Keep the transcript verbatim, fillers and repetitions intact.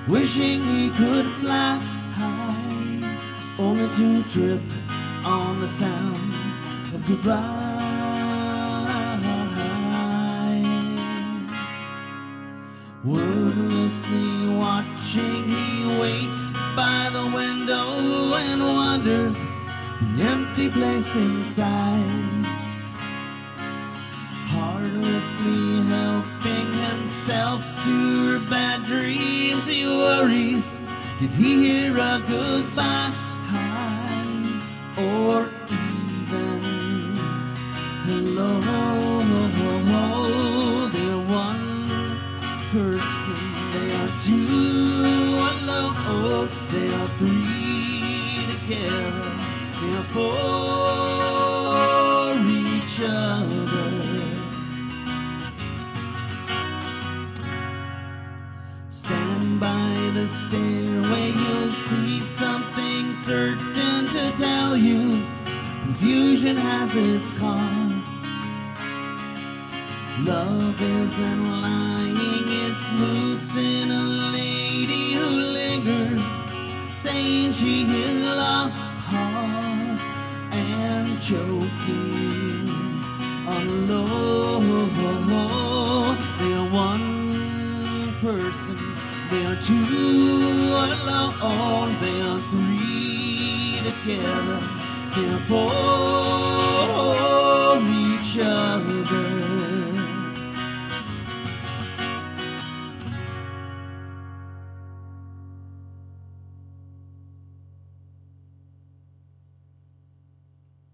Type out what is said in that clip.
wishing he could fly high, only to trip on the sound of goodbye. Wordlessly watching, he waits by the window and wonders the empty place inside. Heartlessly helping himself to her bad dreams, he worries, did he hear a goodbye? Or even hello? They're one person, they are two alone, they are three together, they are for each other. Stand by the stairway, you'll see something certain to tell you. Confusion has its cause. Love isn't lying, it's loose in a lady who lingers, saying she is lost and choking on love. They are one person, they are two alone, they are three together, they are for each other.